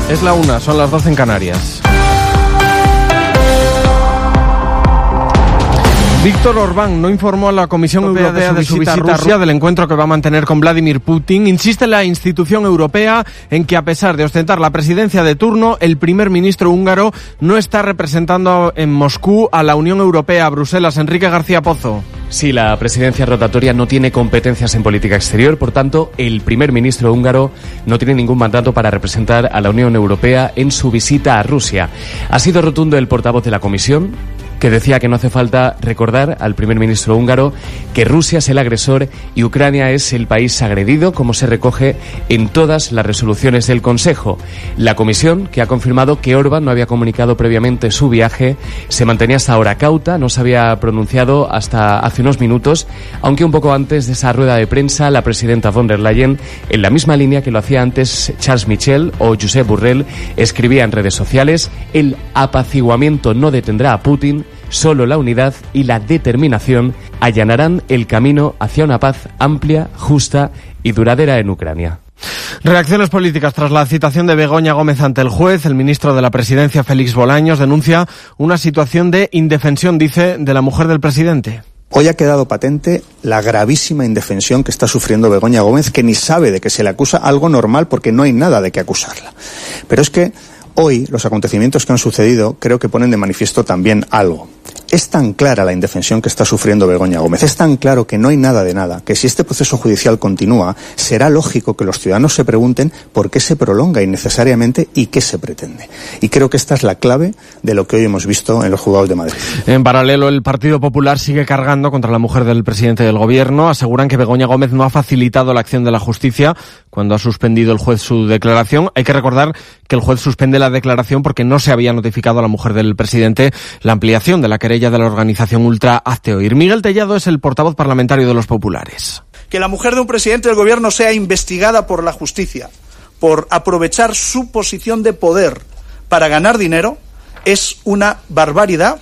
Es la 1, son las 12 en Canarias. Víctor Orbán no informó a la Comisión Europea de su visita a Rusia, del encuentro que va a mantener con Vladimir Putin. Insiste la institución europea en que, a pesar de ostentar la presidencia de turno, el primer ministro húngaro no está representando en Moscú a la Unión Europea, a Bruselas. Enrique García Pozo. Sí, la presidencia rotatoria no tiene competencias en política exterior, por tanto, el primer ministro húngaro no tiene ningún mandato para representar a la Unión Europea en su visita a Rusia. Ha sido rotundo el portavoz de la Comisión, que decía que no hace falta recordar al primer ministro húngaro que Rusia es el agresor y Ucrania es el país agredido, como se recoge en todas las resoluciones del Consejo. La Comisión, que ha confirmado que Orbán no había comunicado previamente su viaje, se mantenía hasta ahora cauta, no se había pronunciado hasta hace unos minutos, aunque un poco antes de esa rueda de prensa, la presidenta von der Leyen, en la misma línea que lo hacía antes Charles Michel o Josep Borrell, escribía en redes sociales: el apaciguamiento no detendrá a Putin, solo la unidad y la determinación allanarán el camino hacia una paz amplia, justa y duradera en Ucrania. Reacciones políticas tras la citación de Begoña Gómez ante el juez. El ministro de la Presidencia, Félix Bolaños, denuncia una situación de indefensión, dice, de la mujer del presidente. Hoy ha quedado patente la gravísima indefensión que está sufriendo Begoña Gómez, que ni sabe de que se le acusa, algo normal porque no hay nada de qué acusarla. Pero es que hoy los acontecimientos que han sucedido creo que ponen de manifiesto también algo. Es tan clara la indefensión que está sufriendo Begoña Gómez, es tan claro que no hay nada de nada, que si este proceso judicial continúa, será lógico que los ciudadanos se pregunten por qué se prolonga innecesariamente y qué se pretende. Y creo que esta es la clave de lo que hoy hemos visto en los juzgados de Madrid. En paralelo, el Partido Popular sigue cargando contra la mujer del presidente del Gobierno. Aseguran que Begoña Gómez no ha facilitado la acción de la justicia cuando ha suspendido el juez su declaración. Hay que recordar que el juez suspende la declaración porque no se había notificado a la mujer del presidente la ampliación de la querella de la organización Ultra Hazte Oír. Miguel Tellado es el portavoz parlamentario de los populares. Que la mujer de un presidente del gobierno sea investigada por la justicia por aprovechar su posición de poder para ganar dinero es una barbaridad,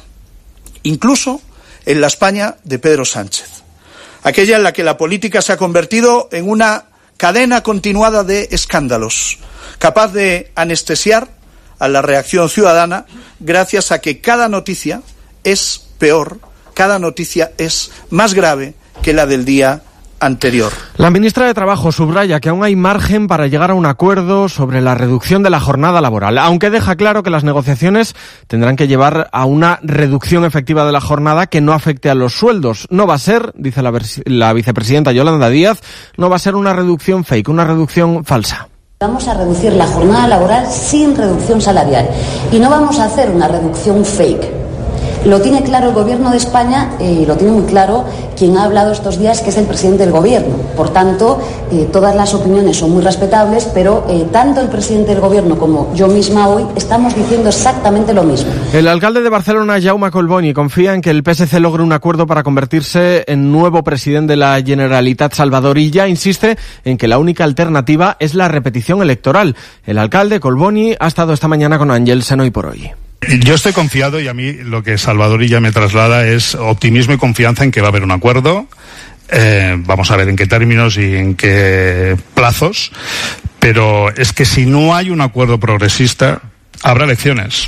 incluso en la España de Pedro Sánchez. Aquella en la que la política se ha convertido en una cadena continuada de escándalos, capaz de anestesiar a la reacción ciudadana gracias a que cada noticia es peor, cada noticia es más grave que la del día anterior. La ministra de Trabajo subraya que aún hay margen para llegar a un acuerdo sobre la reducción de la jornada laboral, aunque deja claro que las negociaciones tendrán que llevar a una reducción efectiva de la jornada que no afecte a los sueldos. No va a ser, dice la vicepresidenta Yolanda Díaz, no va a ser una reducción fake, una reducción falsa. Vamos a reducir la jornada laboral sin reducción salarial y no vamos a hacer una reducción fake. Lo tiene claro el Gobierno de España y lo tiene muy claro quien ha hablado estos días, que es el presidente del Gobierno. Por tanto, todas las opiniones son muy respetables, pero tanto el presidente del Gobierno como yo misma hoy estamos diciendo exactamente lo mismo. El alcalde de Barcelona, Jaume Collboni, confía en que el PSC logre un acuerdo para convertirse en nuevo presidente de la Generalitat Salvador y ya insiste en que la única alternativa es la repetición electoral. El alcalde Collboni ha estado esta mañana con Ángels en Hoy por Hoy. Yo estoy confiado y a mí lo que Salvador Illa me traslada es optimismo y confianza en que va a haber un acuerdo. Vamos a ver en qué términos y en qué plazos. Pero es que si no hay un acuerdo progresista, habrá elecciones.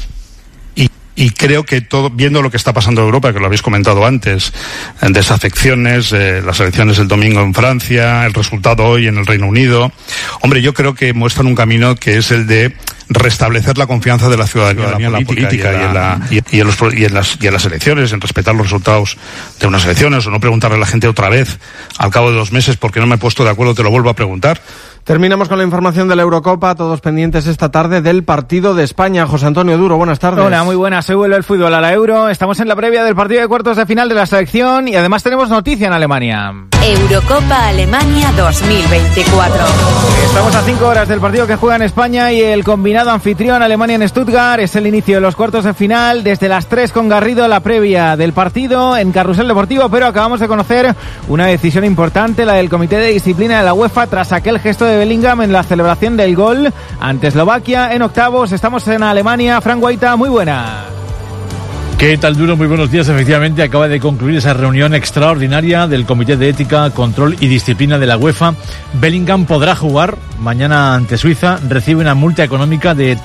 Y creo que todo, viendo lo que está pasando en Europa, que lo habéis comentado antes, desafecciones, las elecciones del domingo en Francia, el resultado hoy en el Reino Unido, hombre, yo creo que muestran un camino que es el de restablecer la confianza de la ciudadanía en la política y en las elecciones, en respetar los resultados de unas elecciones, o no preguntarle a la gente otra vez al cabo de 2 meses porque no me he puesto de acuerdo, te lo vuelvo a preguntar. Terminamos con la información de la Eurocopa, todos pendientes esta tarde del partido de España. José Antonio Duro, buenas tardes. Hola, muy buenas. Hoy vuelve el fútbol a la Euro. Estamos en la previa del partido de cuartos de final de la selección y además tenemos noticia en Alemania. Eurocopa Alemania 2024. Estamos a 5 horas del partido que juega en España y el combinado anfitrión Alemania en Stuttgart. Es el inicio de los cuartos de final. Desde las 3 con Garrido, la previa del partido en Carrusel Deportivo, pero acabamos de conocer una decisión importante, la del Comité de Disciplina de la UEFA, tras aquel gesto de Bellingham en la celebración del gol ante Eslovaquia en octavos. Estamos en Alemania. Fran Guaita, muy buena. ¿Qué tal, Duro? Muy buenos días. Efectivamente, acaba de concluir esa reunión extraordinaria del Comité de Ética, Control y Disciplina de la UEFA. Bellingham podrá jugar mañana ante Suiza. Recibe una multa económica de